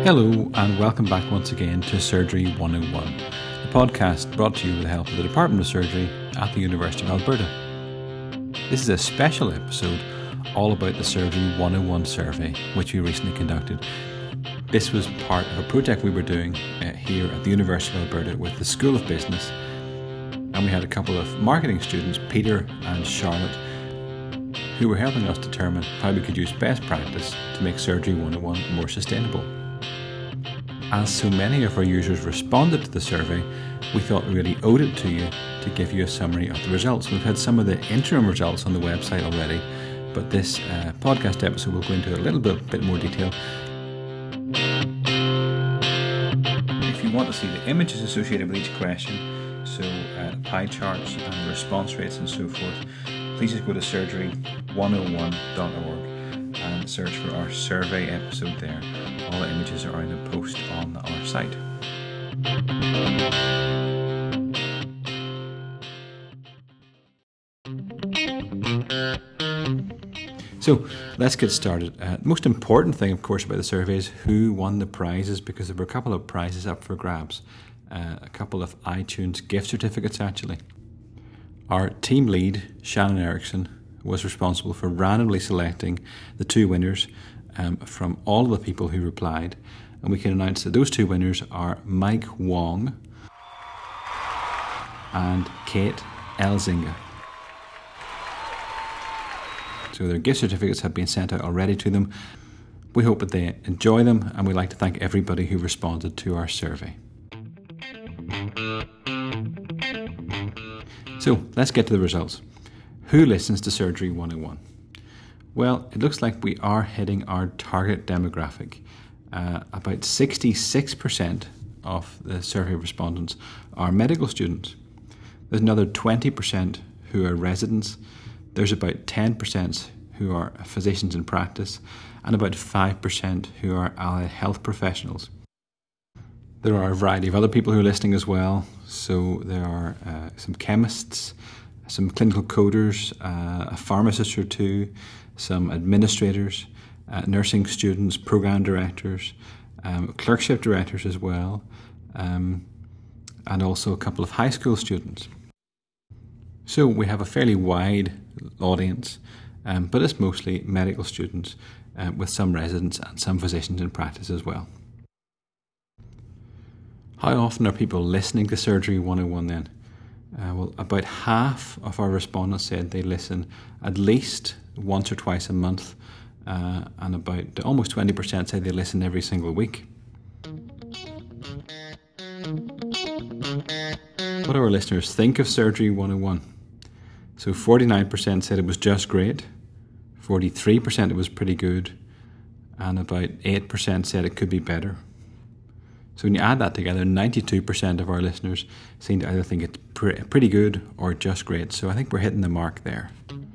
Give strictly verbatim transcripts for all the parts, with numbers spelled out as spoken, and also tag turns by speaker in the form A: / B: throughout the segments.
A: Hello and welcome back once again to Surgery one oh one, the podcast brought to you with the help of the Department of Surgery at the University of Alberta. This is a special episode all about the Surgery one oh one survey, which we recently conducted. This was part of a project we were doing uh, here at the University of Alberta with the School of Business, and we had a couple of marketing students, Peter and Charlotte, who were helping us determine how we could use best practice to make Surgery one oh one more sustainable. As so many of our users responded to the survey, we thought we really owed it to you to give you a summary of the results. We've had some of the interim results on the website already, but this uh, podcast episode will go into a little bit, bit more detail. If you want to see the images associated with each question, so uh, pie charts and response rates and so forth, please just go to surgery one oh one dot org and search for our survey episode there. All the images are in a post on our site. So let's get started. Uh, the most important thing, of course, about the survey is who won the prizes, because there were a couple of prizes up for grabs. Uh, a couple of iTunes gift certificates, actually. Our team lead, Shannon Erickson, was responsible for randomly selecting the two winners um, from all of the people who replied. And we can announce that those two winners are Mike Wong and Kate Elzinga. So their gift certificates have been sent out already to them. We hope that they enjoy them, and we'd like to thank everybody who responded to our survey. So let's get to the results. Who listens to Surgery one oh one? Well, it looks like we are hitting our target demographic. Uh, about sixty-six percent of the survey respondents are medical students. There's another twenty percent who are residents. There's about ten percent who are physicians in practice, and about five percent who are allied health professionals. There are a variety of other people who are listening as well. So there are uh, some chemists, some clinical coders, uh, a pharmacist or two, some administrators, uh, nursing students, program directors, um, clerkship directors as well, um, and also a couple of high school students. So we have a fairly wide audience, um, but it's mostly medical students uh, with some residents and some physicians in practice as well. How often are people listening to Surgery one oh one then? Uh, well, about half of our respondents said they listen at least once or twice a month, uh, and about almost twenty percent said they listen every single week. What do our listeners think of Surgery one oh one? So forty-nine percent said it was just great, forty-three percent it was pretty good, and about eight percent said it could be better. So when you add that together, ninety-two percent of our listeners seem to either think it's pre- pretty good or just great. So I think we're hitting the mark there.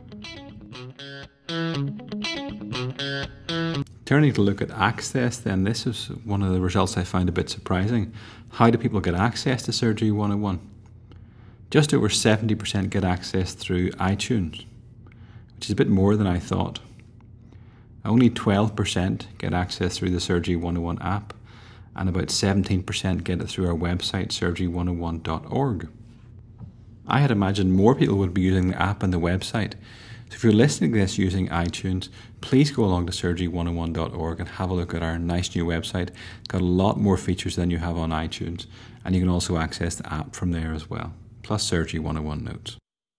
A: Turning to look at access then, this is one of the results I found a bit surprising. How do people get access to Surgery one oh one? Just over seventy percent get access through iTunes, which is a bit more than I thought. Only twelve percent get access through the Surgery one oh one app, and about seventeen percent get it through our website, surgery one oh one dot org. I had imagined more people would be using the app and the website. So if you're listening to this using iTunes, please go along to surgery one oh one dot org and have a look at our nice new website. It's got a lot more features than you have on iTunes, and you can also access the app from there as well, plus Surgery one oh one notes.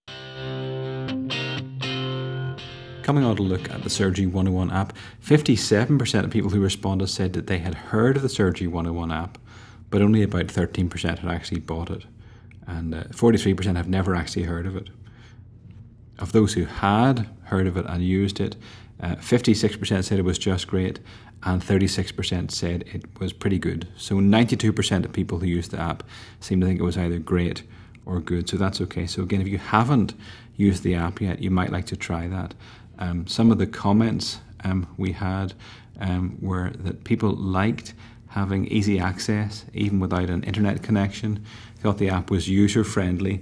A: Coming on to look at the Surgery one oh one app, fifty-seven percent of people who responded said that they had heard of the Surgery one oh one app, but only about thirteen percent had actually bought it, and uh, forty-three percent have never actually heard of it. Of those who had heard of it and used it, uh, fifty-six percent said it was just great, and thirty-six percent said it was pretty good. So ninety-two percent of people who used the app seem to think it was either great or good, so that's okay. So again, if you haven't used the app yet, you might like to try that. Um, some of the comments um, we had um, were that people liked having easy access even without an internet connection, thought the app was user-friendly,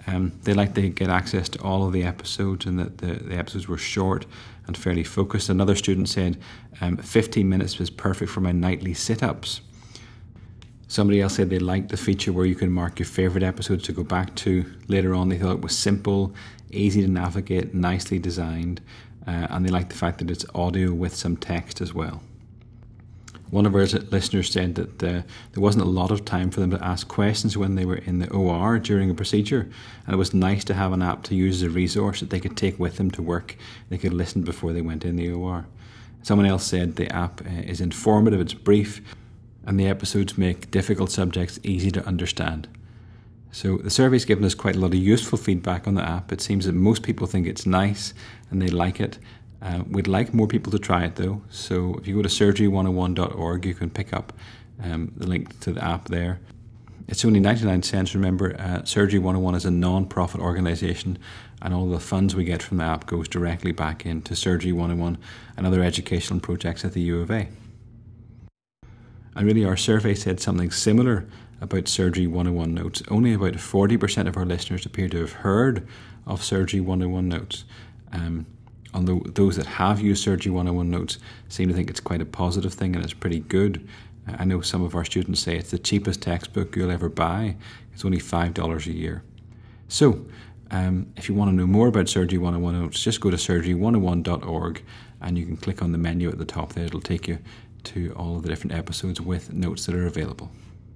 A: Um, they liked to get access to all of the episodes and that the, the episodes were short and fairly focused. Another student said um, fifteen minutes was perfect for my nightly sit-ups. Somebody else said they liked the feature where you can mark your favourite episodes to go back to later on. They thought it was simple, easy to navigate, nicely designed, uh, and they liked the fact that it's audio with some text as well. One of our listeners said that uh, there wasn't a lot of time for them to ask questions when they were in the O R during a procedure, and it was nice to have an app to use as a resource that they could take with them to work. They could listen before they went in the O R. Someone else said the app uh, is informative, it's brief, and the episodes make difficult subjects easy to understand. So the survey's given us quite a lot of useful feedback on the app. It seems that most people think it's nice and they like it. Uh, we'd like more people to try it though. So if you go to surgery one oh one dot org, you can pick up um, the link to the app there. It's only ninety-nine cents. Remember, uh, Surgery one oh one is a non-profit organisation, and all the funds we get from the app goes directly back into Surgery one oh one and other educational projects at the U of A. And really our survey said something similar about Surgery one oh one Notes. Only about forty percent of our listeners appear to have heard of Surgery one oh one Notes. Um, although those that have used Surgery one oh one Notes seem to think it's quite a positive thing and it's pretty good. Uh, I know some of our students say it's the cheapest textbook you'll ever buy. It's only five dollars a year. So um, if you want to know more about Surgery one oh one Notes, just go to surgery one oh one dot org and you can click on the menu at the top there. It'll take you to all of the different episodes with notes that are available.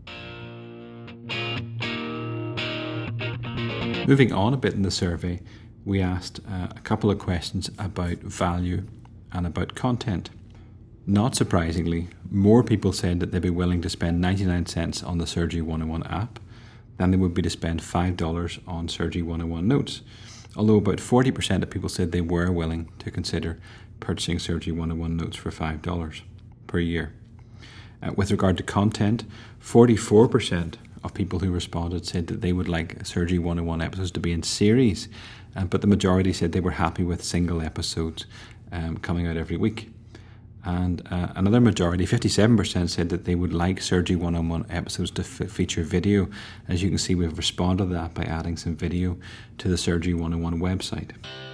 A: Moving on a bit in the survey, we asked uh, a couple of questions about value and about content. Not surprisingly, more people said that they'd be willing to spend ninety-nine cents on the Surgery one oh one app than they would be to spend five dollars on Surgery one oh one Notes, although about forty percent of people said they were willing to consider purchasing Surgery one oh one Notes for five dollars per year. Uh, with regard to content, forty-four percent of people who responded said that they would like Surgery one oh one episodes to be in series, uh, but the majority said they were happy with single episodes um, coming out every week. And uh, another majority, fifty-seven percent, said that they would like Surgery one oh one episodes to f- feature video. As you can see, we've responded to that by adding some video to the Surgery one oh one website.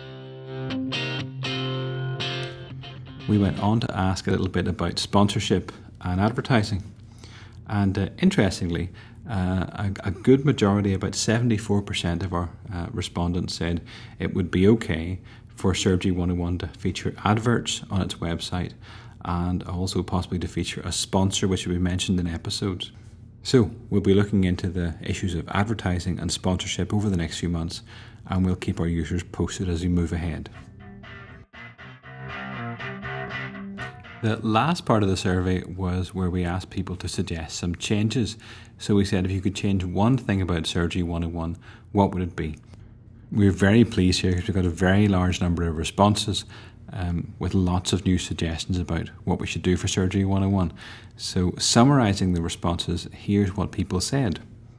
A: We went on to ask a little bit about sponsorship and advertising. And uh, interestingly, uh, a, a good majority, about seventy-four percent of our uh, respondents said it would be okay for Surgery one oh one to feature adverts on its website and also possibly to feature a sponsor which will be mentioned in episodes. So we'll be looking into the issues of advertising and sponsorship over the next few months, and we'll keep our users posted as we move ahead. The last part of the survey was where we asked people to suggest some changes. So we said if you could change one thing about Surgery one oh one, what would it be? We're very pleased here because we've got a very large number of responses um, with lots of new suggestions about what we should do for Surgery one oh one. So summarising the responses, here's what people said.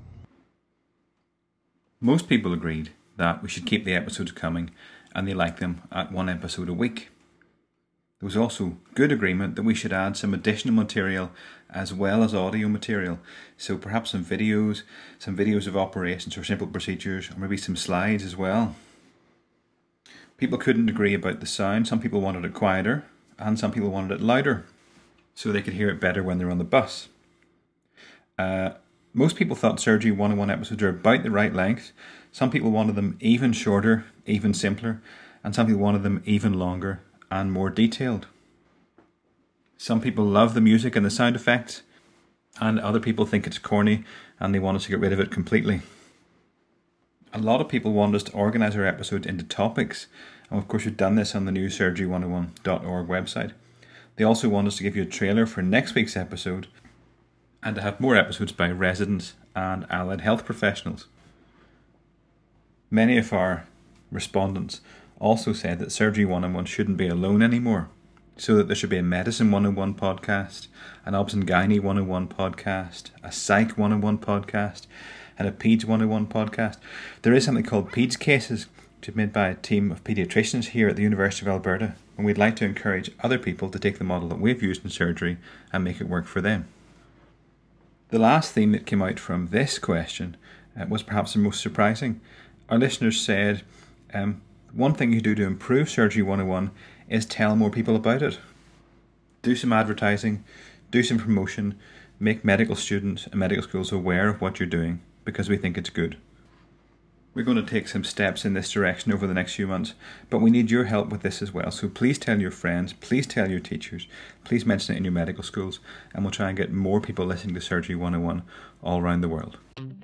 A: Most people agreed that we should keep the episodes coming and they like them at one episode a week. There was also good agreement that we should add some additional material as well as audio material. So perhaps some videos, some videos of operations or simple procedures, or maybe some slides as well. People couldn't agree about the sound. Some people wanted it quieter and some people wanted it louder so they could hear it better when they're on the bus. Uh, most people thought Surgery one oh one episodes are about the right length. Some people wanted them even shorter, even simpler, and some people wanted them even longer and more detailed. Some people love the music and the sound effects, and other people think it's corny and they want us to get rid of it completely. A lot of people want us to organise our episodes into topics, and of course we've done this on the new surgery one oh one dot org website. They also want us to give you a trailer for next week's episode and to have more episodes by residents and allied health professionals. Many of our respondents also said that Surgery one oh one shouldn't be alone anymore, so that there should be a Medicine one oh one podcast, an Obs and Gynae one oh one podcast, a Psych one oh one podcast, and a Peds one oh one podcast. There is something called Peds Cases, which is made by a team of paediatricians here at the University of Alberta, and we'd like to encourage other people to take the model that we've used in surgery and make it work for them. The last theme that came out from this question uh, was perhaps the most surprising, Our listeners said, um, one thing you do to improve Surgery one oh one is tell more people about it. Do some advertising, do some promotion, make medical students and medical schools aware of what you're doing, because we think it's good. We're going to take some steps in this direction over the next few months, but we need your help with this as well. So please tell your friends, please tell your teachers, please mention it in your medical schools, and we'll try and get more people listening to Surgery one oh one all around the world.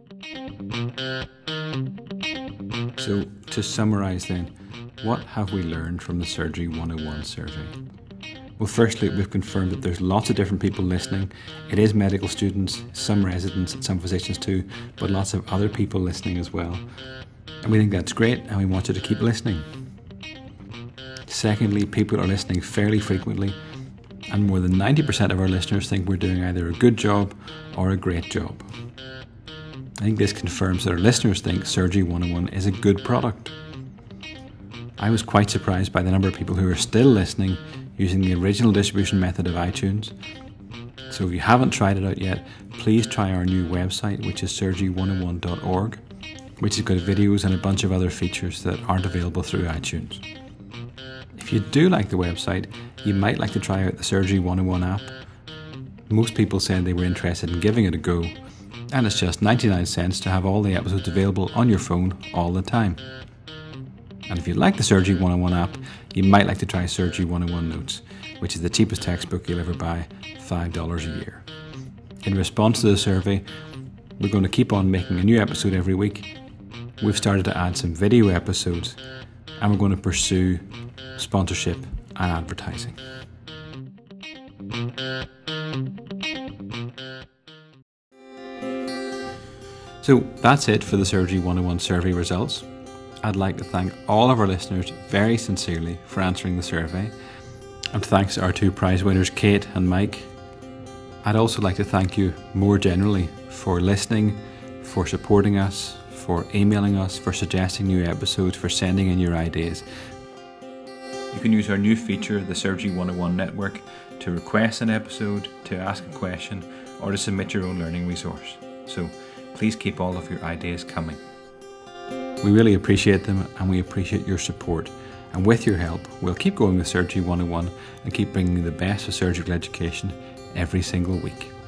A: So to summarise then, what have we learned from the Surgery one oh one survey? Well, firstly, we've confirmed that there's lots of different people listening. It is medical students, some residents, some physicians too, but lots of other people listening as well. And we think that's great, and we want you to keep listening. Secondly, people are listening fairly frequently, and more than ninety percent of our listeners think we're doing either a good job or a great job. I think this confirms that our listeners think Surgery one oh one is a good product. I was quite surprised by the number of people who are still listening using the original distribution method of iTunes. So if you haven't tried it out yet, please try our new website, which is surgery one oh one dot org, which has got videos and a bunch of other features that aren't available through iTunes. If you do like the website, you might like to try out the Surgery one oh one app. Most people said they were interested in giving it a go, and it's just ninety-nine cents to have all the episodes available on your phone all the time. And if you like the Surgery one oh one app, you might like to try Surgery one oh one Notes, which is the cheapest textbook you'll ever buy, five dollars a year. In response to the survey, we're going to keep on making a new episode every week. We've started to add some video episodes, and we're going to pursue sponsorship and advertising. So that's it for the Surgery one oh one survey results. I'd like to thank all of our listeners very sincerely for answering the survey, and thanks to our two prize winners, Kate and Mike. I'd also like to thank you more generally for listening, for supporting us, for emailing us, for suggesting new episodes, for sending in your ideas. You can use our new feature, the Surgery one oh one Network, to request an episode, to ask a question, or to submit your own learning resource. So please keep all of your ideas coming. We really appreciate them, and we appreciate your support. And with your help, we'll keep going with Surgery one oh one and keep bringing you the best of surgical education every single week.